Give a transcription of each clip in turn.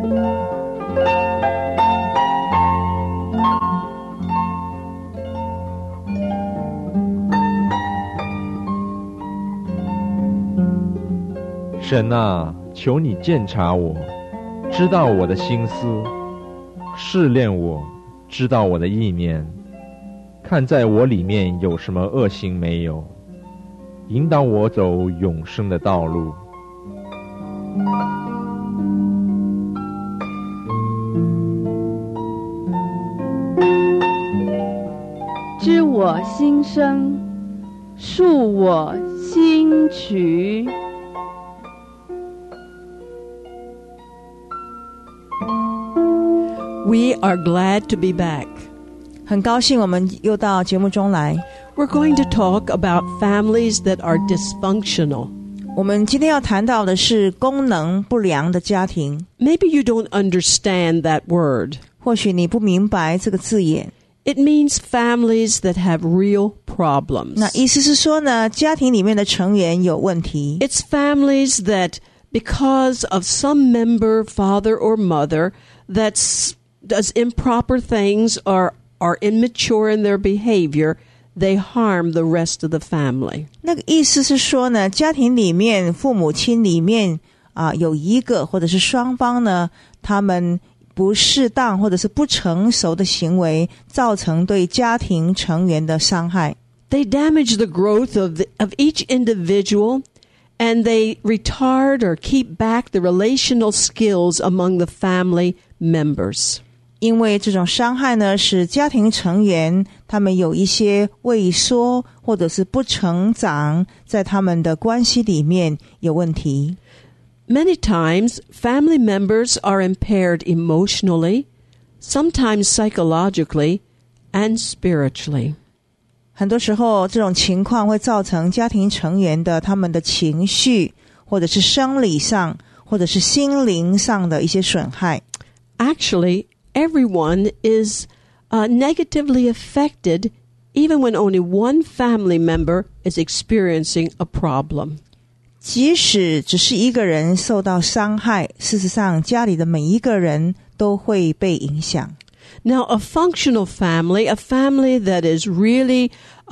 神啊，求你鉴察我，知道我的心思，试炼我，知道我的意念，看在我里面有什么恶行没有，引导我走永生的道路。 知我心声，述我心曲。 We are glad to be back. 很高兴我们又到节目中来。 We're going to talk about families that are dysfunctional. 我们今天要谈到的是功能不良的家庭。 Maybe you don't understand that word. 或许你不明白这个字眼。 It means families that have real problems. 那意思是说呢，家庭里面的成员有问题。 It's families that, because of some member, father or mother, that does improper things or are immature in their behavior, they harm the rest of the family. 那个意思是说呢，家庭里面父母亲里面有一个或者是双方呢，他们不适当或者是不成熟的行为，造成对家庭成员的伤害。 They damage the growth of each individual, and they retard or keep back the relational skills among the family members. 因为这种伤害呢，使家庭成员他们有一些畏缩或者是不成长，在他们的关系里面有问题。 Many times, family members are impaired emotionally, sometimes psychologically, and spiritually. 很多时候这种情况会造成家庭成员的他们的情绪，或者是生理上，或者是心灵上的一些损害。 Actually, everyone is negatively affected even when only one family member is experiencing a problem. 即使只是一个人受到伤害，事实上家里的每一个人都会被影响。 Now, a functional family, a family that is really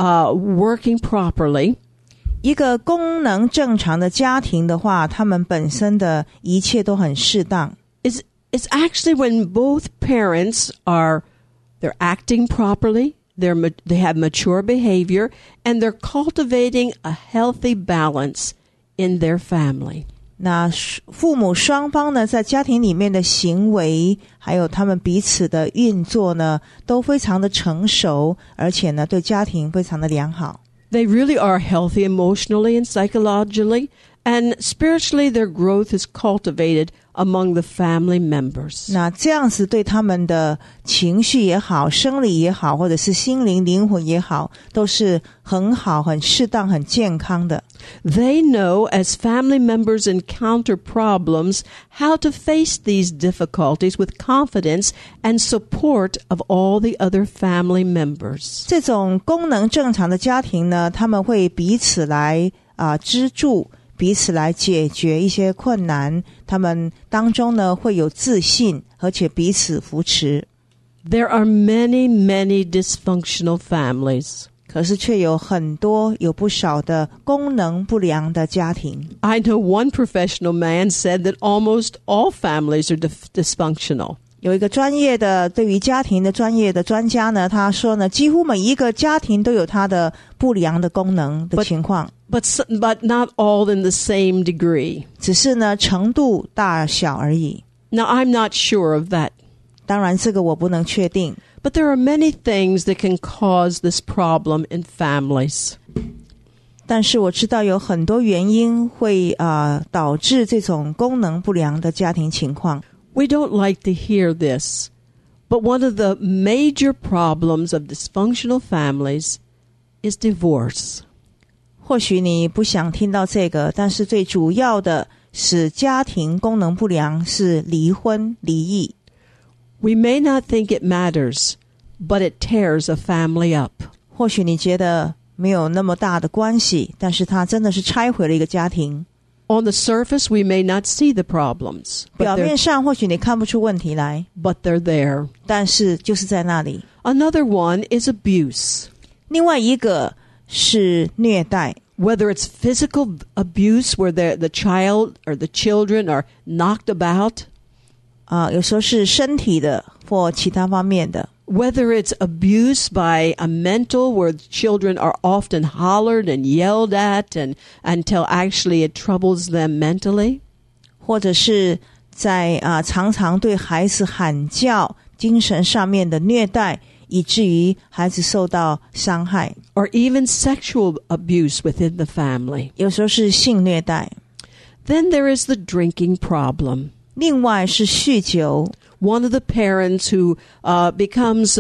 working properly, 一个功能正常的家庭的话，他们本身的一切都很适当。 It's actually when both parents they're acting properly, they have mature behavior, and they're cultivating a healthy balance in their family. 那父母双方呢，在家庭里面的行为，还有他们彼此的运作呢，都非常的成熟，而且呢，对家庭非常的良好。 They really are healthy emotionally and psychologically, and spiritually their growth is cultivated among the family members. 那这样子对他们的情绪也好，生理也好，或者是心灵灵魂也好，都是很好，很适当，很健康的。 They know, as family members encounter problems, how to face these difficulties with confidence and support of all the other family members. 这种功能正常的家庭呢，他们会彼此来资助，彼此来解决一些困难，他们当中呢会有自信，而且彼此扶持。 There are many, many dysfunctional families. 可是却有不少的功能不良的家庭。 I know one professional man said that almost all families are dysfunctional. 有一个对于家庭的专业的专家呢，他说呢，几乎每一个家庭都有它的不良的功能的情况。 But not all in the same degree. 只是呢，程度大小而已。 Now, I'm not sure of that. 当然，这个我不能确定。 But there are many things that can cause this problem in families. 但是我知道有很多原因会导致这种功能不良的家庭情况。 We don't like to hear this, but one of the major problems of dysfunctional families is divorce. 或许你不想听到这个，但是最主要的使家庭功能不良是离婚、离异。 We may not think it matters, but it tears a family up. 或许你觉得没有那么大的关系，但是它真的是拆毁了一个家庭。 On the surface, we may not see the problems, 表面上或许你看不出问题来， but they're there. 但是就是在那里。 Another one is abuse. 另外一个是虐待， Whether it's physical abuse where the child or the children are knocked about, 有时候是身体的或其他方面的， whether it's abuse by a mental where children are often hollered and yelled at and until actually it troubles them mentally, 或者是在常常对孩子喊叫，精神上面的虐待，以至于孩子受到伤害， or even sexual abuse within the family. 有时候是性虐待。 Then there is the drinking problem. 另外是酗酒， One of the parents who becomes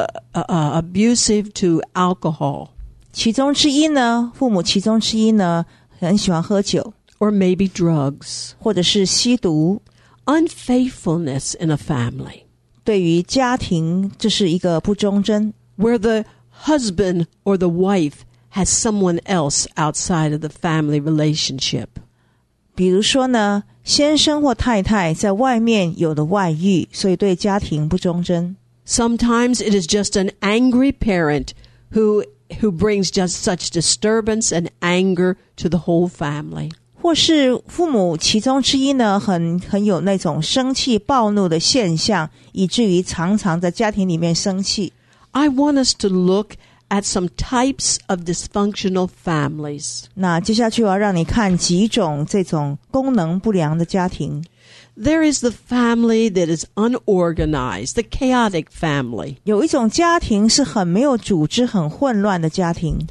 abusive to alcohol, 其中之一呢，父母其中之一呢，很喜欢喝酒， or maybe drugs. 或者是吸毒。 Unfaithfulness in a family, 对于家庭，这是一个不忠贞， where the husband or the wife has someone else outside of the family relationship. 比如说呢，先生或太太在外面有了外遇，所以对家庭不忠贞。 Sometimes it is just an angry parent who brings just such disturbance and anger to the whole family. 或是父母其中之一呢，很有那种生气暴怒的现象，以至于常常在家庭里面生气。 I want us to look at some types of dysfunctional families. 那接下去我要让你看几种这种功能不良的家庭。 There is the family that is unorganized, the chaotic family. 有一种家庭是很没有组织、很混乱的家庭。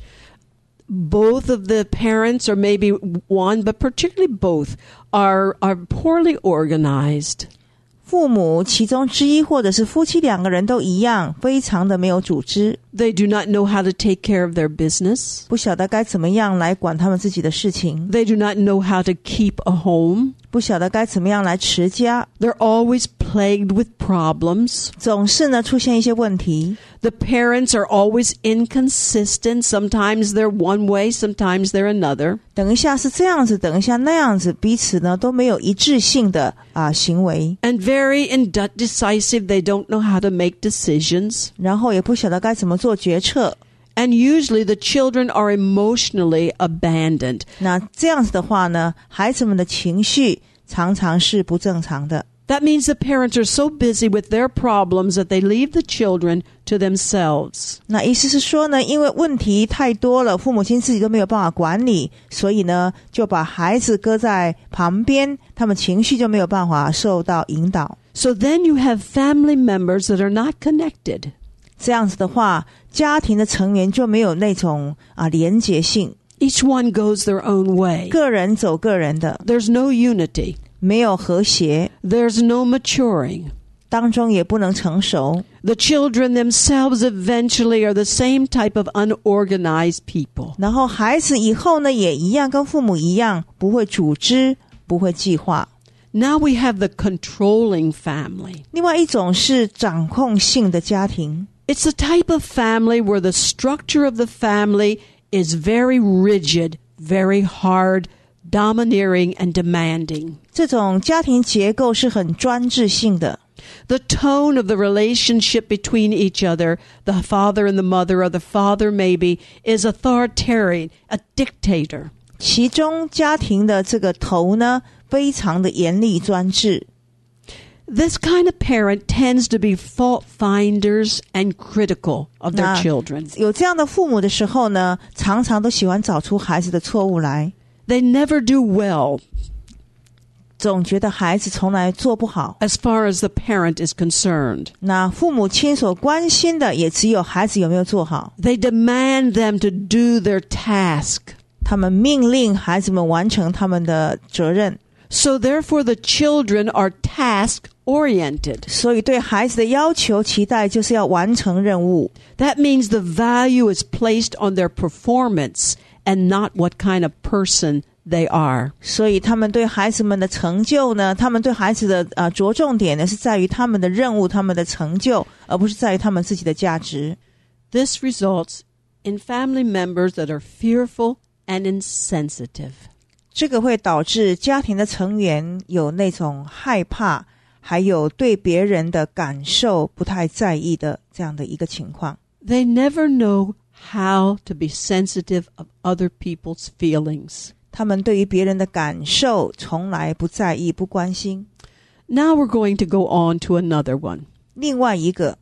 Both of the parents, or maybe one, but particularly both, are poorly organized. 父母其中之一或者是夫妻两个人都一样，非常的没有组织， They do not know how to take care of their business. 不晓得该怎么样来管他们自己的事情， They do not know how to keep a home. 不晓得该怎么样来持家， They're always plagued with problems. 总是呢出现一些问题。 The parents are always inconsistent. Sometimes they're one way, sometimes they're another. 等一下是这样子，等一下那样子，彼此呢都没有一致性的行为， And very indecisive. They don't know how to make decisions. 然后也不晓得该怎么做决策。 And usually the children are emotionally abandoned. 那这样子的话呢，孩子们的情绪常常是不正常的。 That means the parents are so busy with their problems that they leave the children to themselves. 那意思是说呢，因为问题太多了，父母亲自己都没有办法管理，所以呢，就把孩子搁在旁边，他们情绪就没有办法受到引导。 So then you have family members that are not connected. 这样子的话，家庭的成员就没有那种连结性， Each one goes their own way. 个人走个人的， There's no unity. 没有和谐， There's no maturing. 当中也不能成熟。 The children themselves eventually are the same type of unorganized people. 然后孩子以后呢，也一样跟父母一样，不会组织，不会计划。 Now we have the controlling family. 另外一种是掌控性的家庭， It's a type of family where the structure of the family is very rigid, very hard, domineering, and demanding. 这种家庭结构是很专制性的。 The tone of the relationship between each other, the father and the mother, or the father maybe, is authoritarian, a dictator. 其中家庭的这个头呢，非常的严厉专制。 This kind of parent tends to be fault finders and critical of their 那 children. 有这样的父母的时候呢，常常都喜欢找出孩子的错误来， They never do well 总觉得孩子从来做不好。 as far as the parent is concerned. 那父母亲所关心的也只有孩子有没有做好， They demand them to do their task. 他们命令孩子们完成他们的责任， So therefore the children are task oriented. 所以对孩子的要求期待就是要完成任务。 That means the value is placed on their performance and not what kind of person they are. 所以他们对孩子们的成就呢，他们对孩子的着重点呢，是在于他们的任务、他们的成就，而不是在于他们自己的价值。 This results in family members that are fearful and insensitive. 这个会导致家庭的成员有那种害怕，还有对别人的感受不太在意的这样的一个情况。 They never know how to be sensitive of other people's feelings. 他们对于别人的感受从来不在意，不关心。 Now we're going to go on to another one. 另外一个，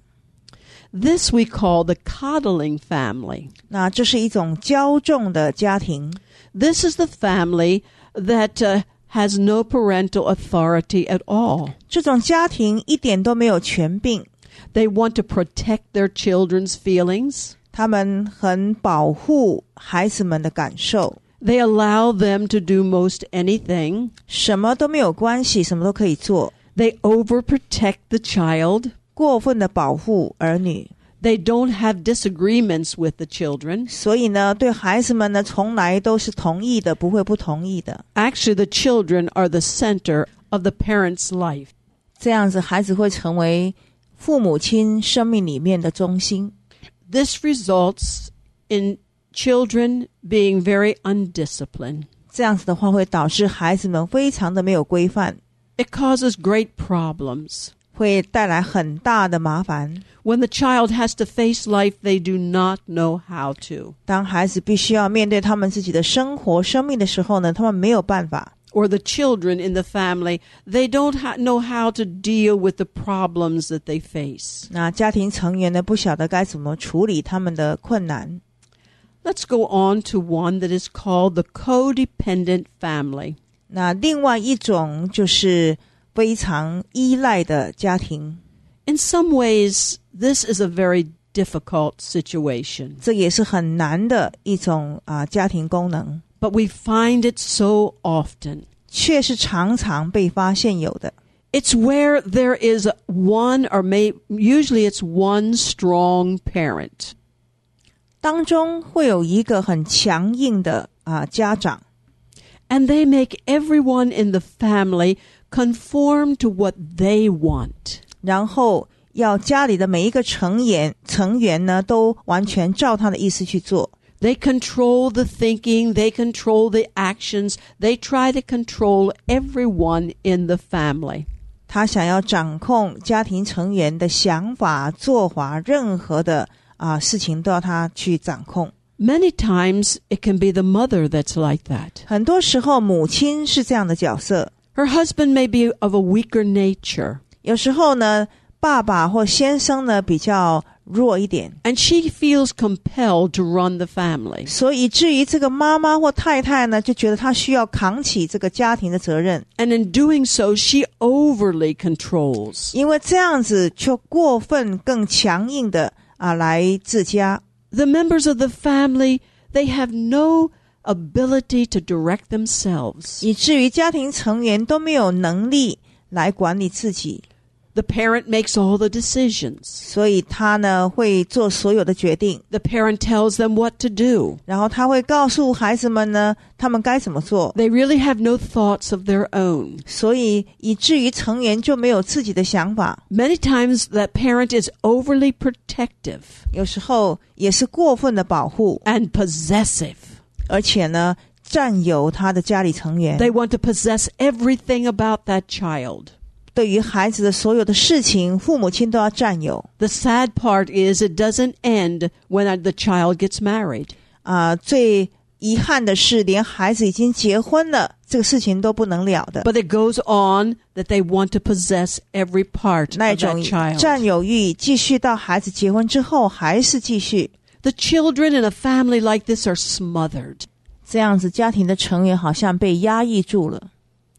This we call the coddling family. 那这是一种骄纵的家庭。 This is the family that has no parental authority at all. 这种家庭一点都没有权柄， They want to protect their children's feelings. 他们很保护孩子们的感受， They allow them to do most anything. 什么都没有关系，什么都可以做， They overprotect the child. 过分的保护儿女。 They don't have disagreements with the children. 所以呢，对孩子们呢，从来都是同意的，不会不同意的。 Actually, the children are the center of the parent's life. 这样子，孩子会成为父母亲生命里面的中心。 This results in children being very undisciplined. 这样子的话，会导致孩子们非常的没有规范， It causes great problems. 会带来很大的麻烦。 When the child has to face life, they do not know how to. 当孩子必须要面对他们自己的生活、生命的时候呢，他们没有办法。 Or the children in the family, they don't know how to deal with the problems that they face. 那家庭成员呢，不晓得该怎么处理他们的困难。 Let's go on to one that is called the codependent family. 那另外一种就是非常依赖的家庭， In some ways, this is a very difficult situation, 这也是很难的一种家庭功能， but we find it so often. 却是常常被发现有的。 It's where there is one usually it's one strong parent. 当中会有一个很强硬的家长， And they make everyone in the family conform to what they want. 然后要家里的每一个成员呢，都完全照他的意思去做。 They control the thinking, they control the actions, they try to control everyone in the family. 他想要掌控家庭成员的想法、做法，任何的事情都要他去掌控。 Many times it can be the mother that's like that. 很多时候母亲是这样的角色， Her husband may be of a weaker nature, 有时候呢，爸爸或先生呢比较弱一点， and she feels compelled to run the family. 所以以至于这个妈妈或太太呢，就觉得她需要扛起这个家庭的责任， And in doing so, she overly controls. 因为这样子就过分更强硬的来治家。 The members of the family, they have no ability to direct themselves. 以至于家庭成员都没有能力来管理自己， The parent makes all the decisions. 所以他呢会做所有的决定， The parent tells them what to do. 然后他会告诉孩子们呢他们该怎么做， They really have no thoughts of their own. 所以以至于成员就没有自己的想法， Many times that parent is overly protective 有时候也是过分的保护， and possessive. 而且呢占有他的家里成员， They want to possess everything about that child. 对于孩子的所有的事情，父母亲都要占有。 The sad part is it doesn't end when the child gets married. 最遗憾的是，连孩子已经结婚了，这个事情都不能了的。 But it goes on that they want to possess every part 那 of that 种 child. 占有欲继续到孩子结婚之后还是继续， The children in a family like this are smothered. 这样子家庭的成员好像被压抑住了。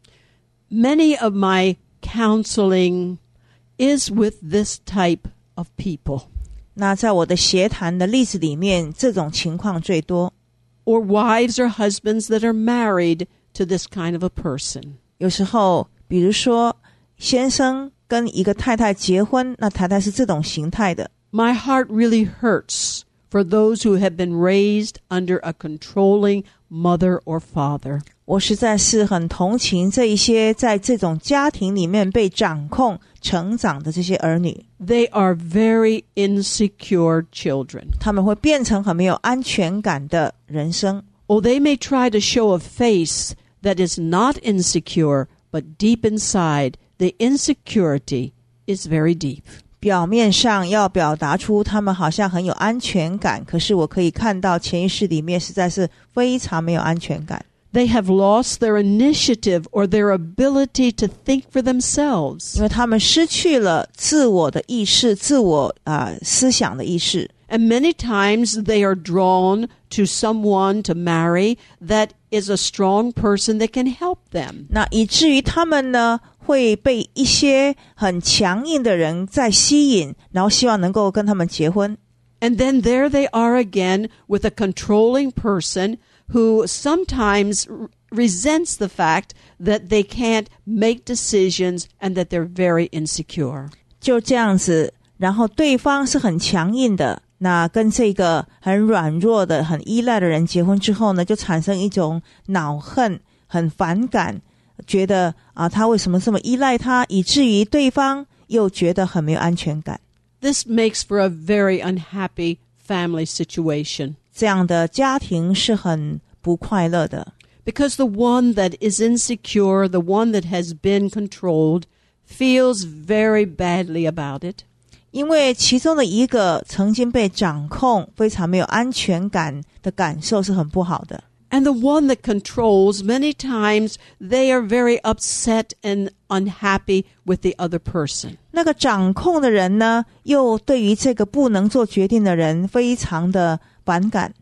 Many of my counseling is with this type of people. 那在我的协谈的例子里面，这种情况最多。 Or wives or husbands that are married to this kind of a person. 有时候，比如说先生跟一个太太结婚，那太太是这种形态的。 My heart really hurts for those who have been raised under a controlling mother or father. 我实在是很同情这一些在这种家庭里面被掌控成长的这些儿女。 They are very insecure children. 他们会变成很没有安全感的人生。 Or they may try to show a face that is not insecure, but deep inside, the insecurity is very deep. 表面上要表达出他们好像很有安全感，可是我可以看到潜意识里面实在是非常没有安全感。 They have lost their initiative or their ability to think for themselves. 因为他们失去了自我的意识，自我思想的意识。 And many times they are drawn to someone to marry that is a strong person that can help them. 那以至于他们呢会被一些很强硬的人在吸引，然后希望能够跟他们结婚。 And then there they are again with a controlling person who sometimes resents the fact that they can't make decisions and that they're very insecure. 就这样子，然后对方是很强硬的，那跟这个很软弱的、很依赖的人结婚之后呢，就产生一种恼恨、很反感，觉得他为什么这么依赖他，以至于对方又觉得很没有安全感。 This makes for a very unhappy family situation. 这样的家庭是很不快乐的。 Because the one that is insecure, the one that has been controlled, feels very badly about it. 因为其中的一个曾经被掌控，非常没有安全感的感受是很不好的。 And the one that controls, many times they are very upset and unhappy with the other person. 那个掌控的人呢，又对于这个不能做决定的人非常的反感。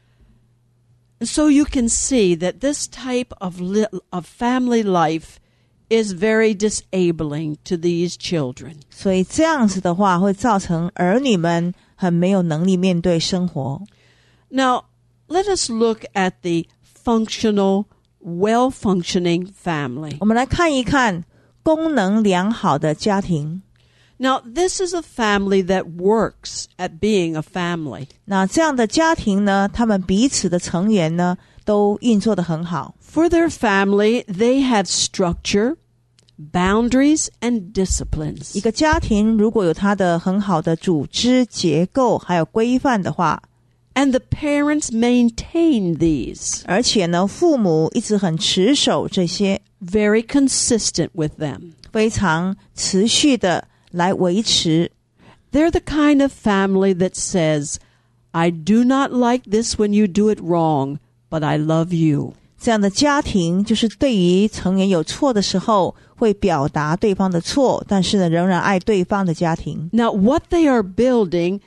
So you can see that this type of family life is very disabling to these children. 所以这样子的话，会造成儿女们很没有能力面对生活。 Now, let us look at the functional, well-functioning family. 我们来看一看功能良好的家庭。 Now, this is a family that works at being a family. 那这样的家庭呢，他们彼此的成员呢，都运作得很好。 For their family, they have structure, boundaries, and disciplines. 一个家庭如果有它的很好的组织结构还有规范的话， And the parents maintain these. 而且呢，父母一直很持守这些， Very consistent with them. 非常持续的来维持。 They're the kind of family that says, I do not like this when you do it wrong, but I love you. 这样的家庭就是对于成员有错的时候，会表达对方的错，但是呢，仍然爱对方的家庭。 Now, what they are building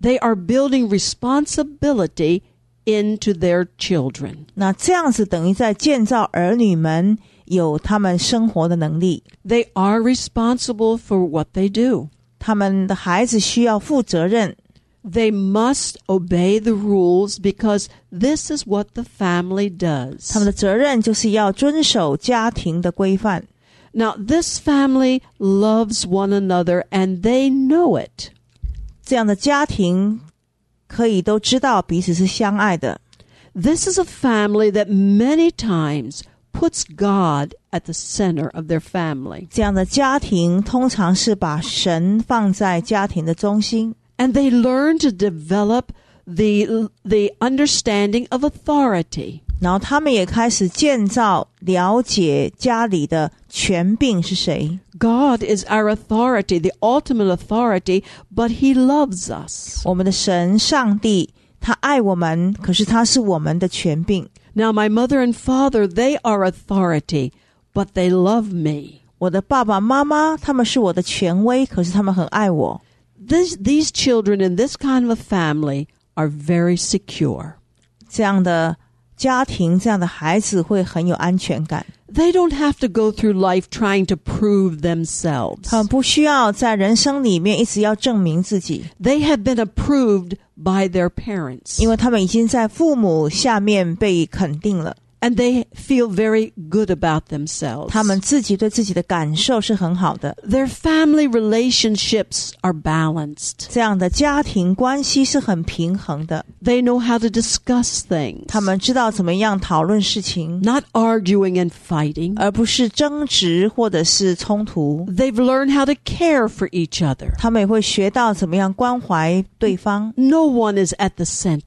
responsibility into their children. 那这样子等于在建造儿女们有他们生活的能力。 They are responsible for what they do. 他们的孩子需要负责任。 They must obey the rules because this is what the family does. 他们的责任就是要遵守家庭的规范。 Now, this family loves one another and they know it. 这样的家庭可以都知道彼此是相爱的。 This is a family that many times puts God at the center of their family. 这样的家庭通常是把神放在家庭的中心。 And they learn to develop the understanding of authority. 然后他们也开始建造了解家里的权柄是谁。 God is our authority, the ultimate authority, but He loves us. 我们的神上帝他爱我们，可是他是我们的权柄。 Now, my mother and father, they are authority, but they love me. 我的爸爸妈妈他们是我的权威，可是他们很爱我。 These children in this kind of a family are very secure. 这样的家庭，这样的孩子会很有安全感。 They don't have to go through life trying to prove themselves. 他们不需要在人生里面一直要证明自己， They have been approved by their parents. 因为他们已经在父母下面被肯定了。 And they feel very good about themselves. 他们自己对自己的感受是很好的。 Their family relationships are balanced. 这样的家庭关系是很平衡的。 They know how to discuss things. 他们知道怎么样讨论事情， Not arguing and fighting. 而不是争执或者是冲突。 They've learned how to care for each other. 他们也会学到怎么样关怀对方。 No one is at the center.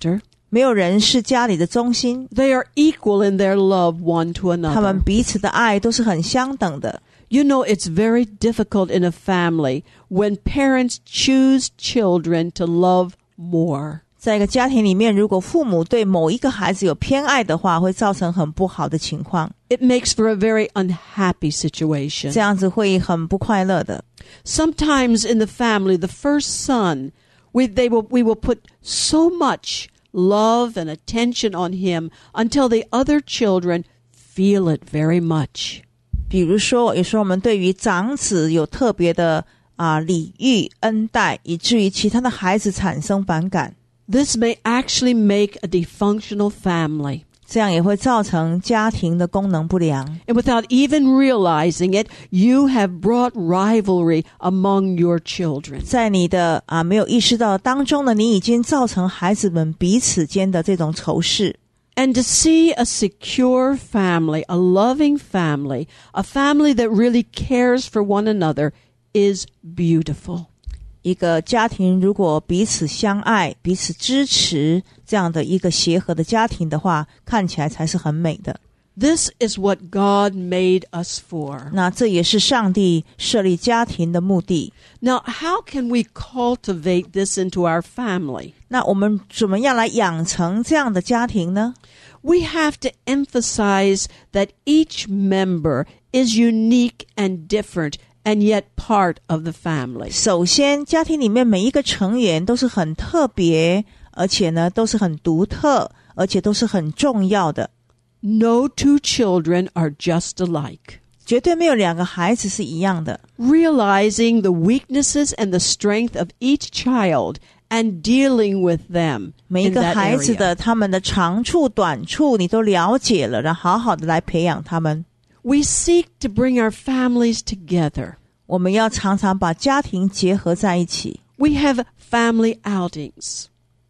没有人是家里的中心， They are equal in their love one to 他们 another. 彼此的爱都是很相等的。 You know, it's very difficult in a family when parents choose children to love more. 在一个家庭里面，如果父母对某一个孩子有偏爱的话，会造成很不好的情况， It makes for a very unhappy situation. 这样子会很不快乐的。 Sometimes in the family, the first son, we will put so much love and attention on him until the other children feel it very much. 比如说，有时候我们对于长子有特别的礼遇恩待，以至于其他的孩子产生反感， This may actually make a dysfunctional family. 这样也会造成家庭的功能不良。 And without even realizing it, you have brought rivalry among your children. 在你的没有意识到当中呢，你已经造成孩子们彼此间的这种仇视。 And to see a secure family, a loving family, a family that really cares for one another is beautiful. 一个家庭如果彼此相爱、彼此支持，这样的一个协和的家庭的话，看起来才是很美的。 This is what God made us for. 那这也是上帝设立家庭的目的。 Now, how can we cultivate this into our family? 那我们怎么样来养成这样的家庭呢？ We have to emphasize that each member is unique and different and yet part of the family. 首先，家庭里面每一个成员都是很特别，而且呢都是很独特，而且都是很重要的。 No two children are just alike. 绝对没有两个孩子是一样的。 Realizing the weaknesses and the strength of each child and dealing with them 每一 in 个 that 孩子 area. 的他们的长处、短处，你都了解了，然后好好的来培养他们。 We seek to bring our families together. 我们要常常把家庭结合在一起。 We have family outings.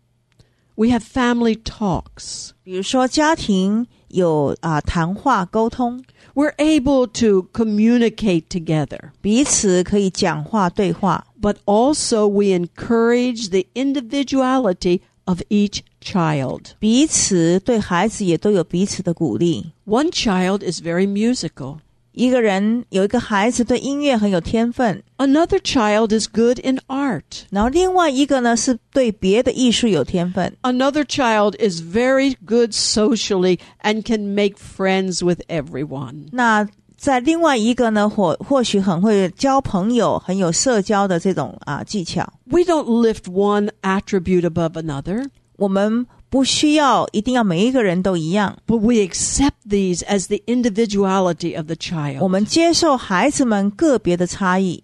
We have family talks. 比如说，家庭有谈话沟通， We're able to communicate together, 彼此可以讲话对话， but also we encourage the individuality of each child. 彼此对孩子也都有彼此的鼓励。 One child is very musical. 一个人有一个孩子对音乐很有天分， Another child is good in art. 然后另外一个呢是对别的艺术有天分。 Another child is very good socially and can make friends with everyone. 那在另外一个呢，或许很会交朋友，很有社交的这种技巧。 We don't lift one attribute above another, 我们不需要一定要每一个人都一样， but we accept these as the individuality of the 我 child. 们接受孩子们个别的差异。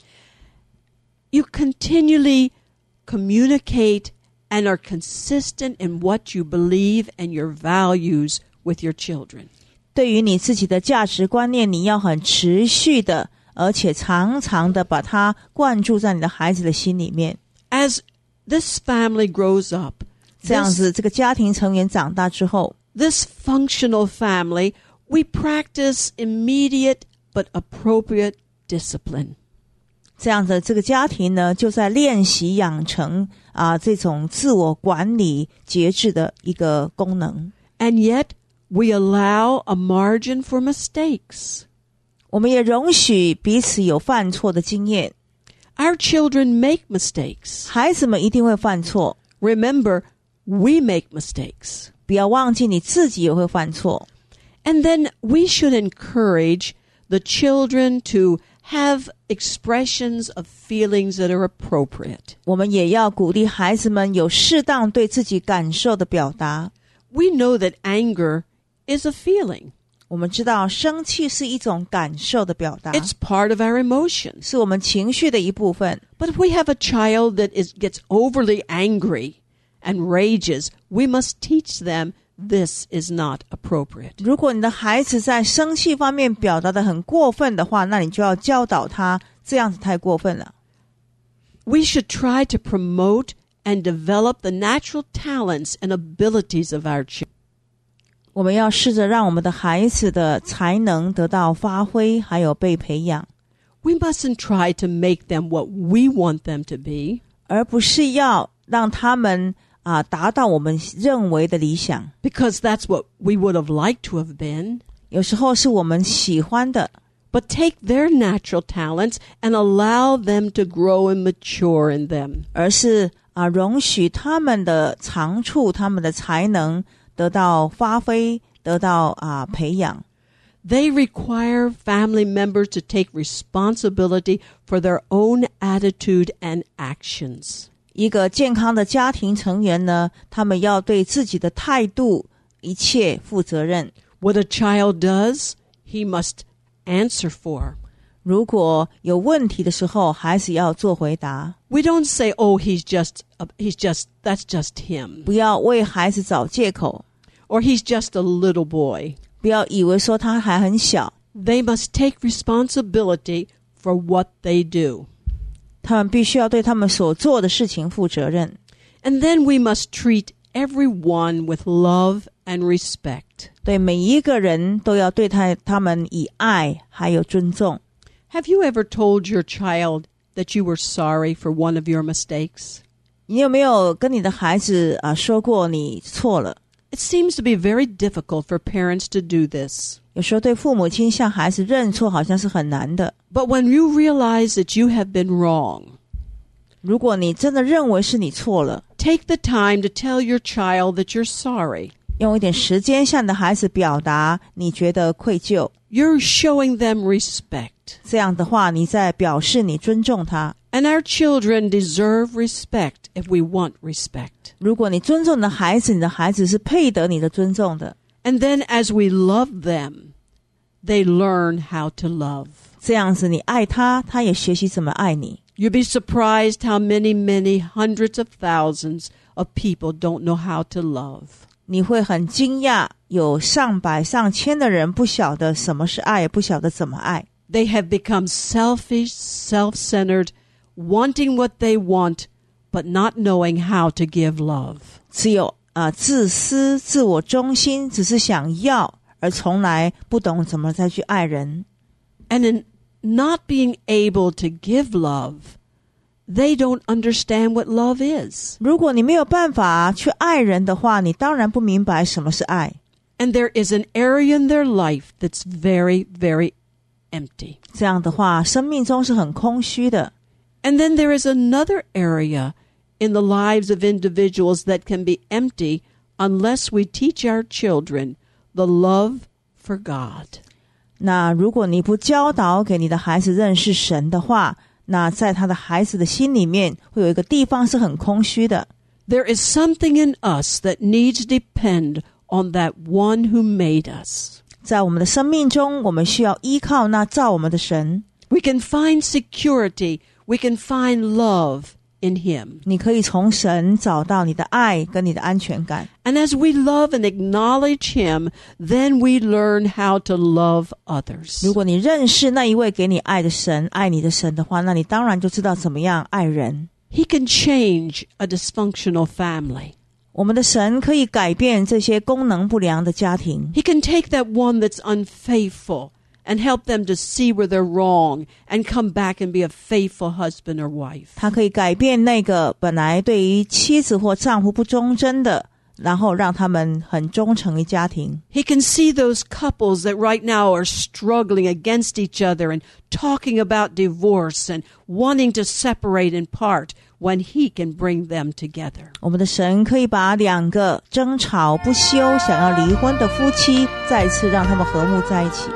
You continually communicate and are consistent in what you believe and your values with your children. 对于你自己的价值观念，你要很持续的，而且常常的把它灌注在你的孩子的心里面。 As this family grows up, 这样子，这个家庭成员长大之后， this functional family, we practice immediate but appropriate discipline. 这样的这个家庭呢，就在练习养成这种自我管理、节制的一个功能。 And yet, we allow a margin for mistakes. 我们也容许彼此有犯错的经验。 Our children make mistakes. 孩子们一定会犯错， Remember, we make mistakes. 不要忘记你自己也会犯错。 And then we should encourage the children to have expressions of feelings that are appropriate. 我们也要鼓励孩子们有适当对自己感受的表达。 We know that anger is a feeling. 我们知道生气是一种感受的表达， It's part of our emotions. 是我们情绪的一部分。 But if we have a child that gets overly angry and rages, we must teach them this is not appropriate. 如果你的孩子在生气方面表达的很过分的话，那你就要教导他，这样子太过分了。 We should try to promote and develop the natural talents and abilities of our children. 我们要试着让我们的孩子的才能得到发挥，还有被培养， We mustn't try to make them what we want them to be. 而不是要让他们达到我们认为的理想， because that's what we would have liked to have been. 有时候是我们喜欢的， But take their natural talents and allow them to grow and mature in them. 而是容许他们的长处，他们的才能得到发挥，得到培养。 They require family members to take responsibility for their own attitude and actions. 一个健康的家庭成员呢，他们要对自己的态度一切负责任。 What a child does, he must answer for. 如果有问题的时候，孩子要做回答， We don't say, "Oh, that's just him," 不要为孩子找借口， or "He's just a little boy." 不要以为说他还很小。 They must take responsibility for what they do. 他们必须要对他们所做的事情负责任。 And then we must treat everyone with love and respect. 对每一个人都要对他们以爱还有尊重。 Have you ever told your child that you were sorry for one of your mistakes? 你有没有跟你的孩子说过你错了？ It seems to be very difficult for parents to do this. 有时候对父母亲向孩子认错好像是很难的。 But when you realize that you have been wrong, 如果你真的认为是你错了， take the time to tell your child that you're sorry. 用一点时间向你的孩子表达你觉得愧疚， You're showing them respect. 这样的话你在表示你尊重他。 And our children deserve respect if we want respect. 如果你尊重你的孩子，你的孩子是配得你的尊重的。 And then as we love them, they learn how to love. 这样子你爱他，他也学习怎么爱你。 You'd be surprised how many hundreds of thousands of people don't know how to love. 你会很惊讶，有上百上千的人不晓得什么是爱，也不晓得怎么爱。 They have become selfish, self-centered, wanting what they want, but not knowing how to give love. 只有自私、自我中心，只是想要，而从来不懂怎么再去爱人。 And in not being able to give love, they don't understand what love is. 如果你没有办法去爱人的话，你当然不明白什么是爱。 And there is an area in their life that's very, very empty. 这样的话，生命中是很空虚的。 And then there is another area in the lives of individuals that can be empty unless we teach our children the love for God. 那如果你不教导给你的孩子认识神的话，那在他的孩子的心里面会有一个地方是很空虚的。 There is something in us that needs to depend on that one who made us. 在我们的生命中，我们需要依靠那造我们的神。 We can find security, we can find love in Him. 你可以从神找到你的爱跟你的安全感。 And as we love and acknowledge Him, then we learn how to love others. 如果你认识那一位给你爱的神，爱你的神的话，那你当然就知道怎么样爱人。 He can change a dysfunctional family. 我们的神可以改变这些功能不良的家庭， He can take that one that's unfaithful and help them to see where they're wrong and come back and be a faithful husband or wife. 他可以改变那个本来对于妻子或丈夫不忠贞的，然后让他们很忠诚于家庭。 He can see those couples that right now are struggling against each other and talking about divorce and wanting to separate and part when He can bring them together. 我们的神可以把两个争吵不休、想要离婚的夫妻再次让他们和睦在一起。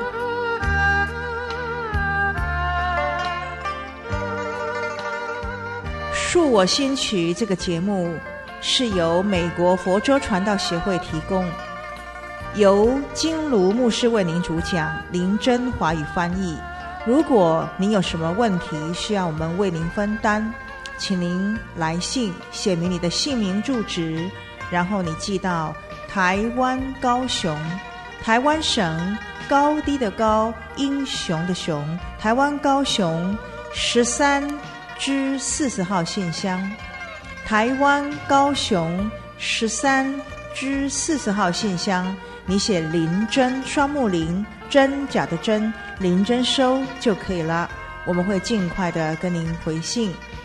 恕我心曲这个节目是由美国佛州传道协会提供，由金卢牧师为您主讲，林真华语翻译。如果您有什么问题需要我们为您分担，请您来信写明你的姓名住址，然后你寄到台湾高雄，台湾省高低的高，英雄的雄，台湾高雄13-40号信箱，台湾高雄13-40号信箱，你写林真，双木林，真假的真，林真收就可以了，我们会尽快的跟您回信。